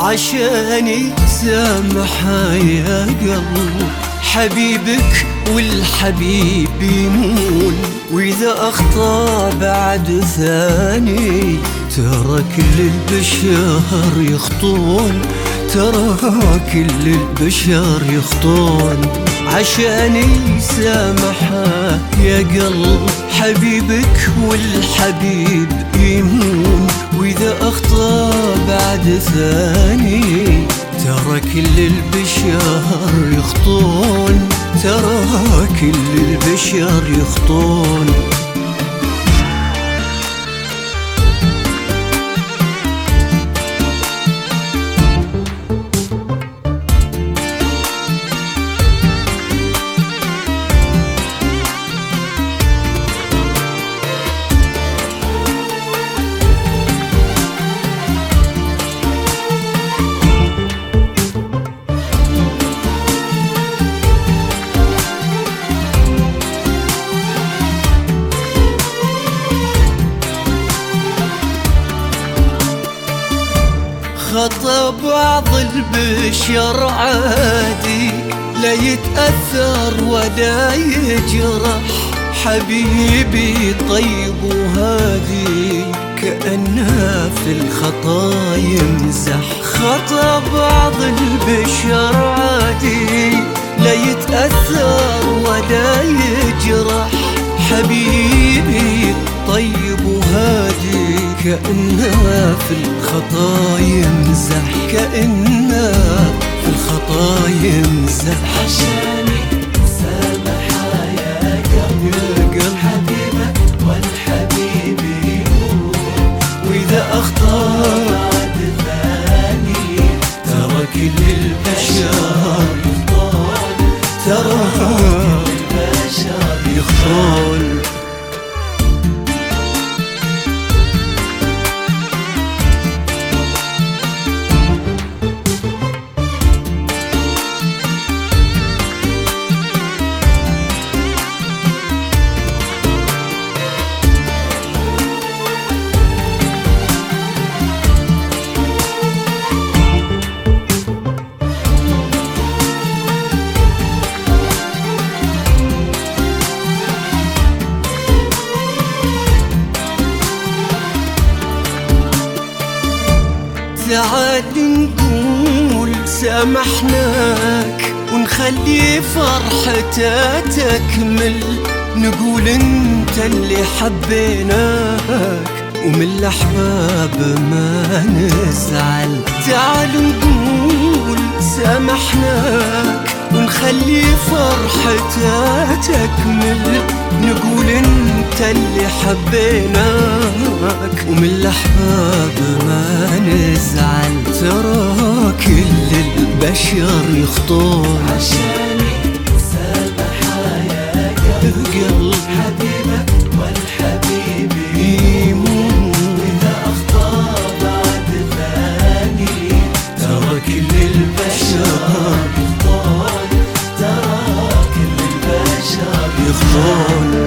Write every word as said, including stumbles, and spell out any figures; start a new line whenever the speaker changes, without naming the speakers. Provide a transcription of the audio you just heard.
عشاني سامحها يا قلب حبيبك والحبيب يمون، وإذا أخطأ بعد ثاني ترى كل البشر يخطون، ترى كل البشر يخطون. عشاني سامحها يا قلب حبيبك والحبيب يمون، وإذا أخطأ بعد ثاني ترى كل البشر يخطون، ترى كل البشر يخطون. خطأ بعض البشر عادي، لا يتأثر ولا يجرح حبيبي طيب وهادي، كأنه في الخطا يمزح. خطأ بعض البشر عادي، لا يتأثر ولا يجرح حبيبي طيب وهادي، كأنه في الخطا يمزح، كأنه في الخطا يمزح.
عشاني سامحها يا قلب حبيبك والحبيب يمون،
وإذا أخطأ
بعد ثاني
ترى كل البشر
يخطون،
ترى
كل البشر
يخطون. تعال نقول سامحناك ونخلي فرحتها تكمل، نقول انت اللي حبيناك ومن الأحباب ما نزعل. تعال نقول سامحناك ونخلي فرحتها تكمل، نقول انت اللي حبيناك ومن الأحباب ما نزعل، ترى كل البشر يخطون.
عشاني سامحها يا قلب حبيبك والحبيب يمون، وإذا أخطأ بعد ثاني
ترى كل البشر
يخطون، ترى كل البشر
يخطون.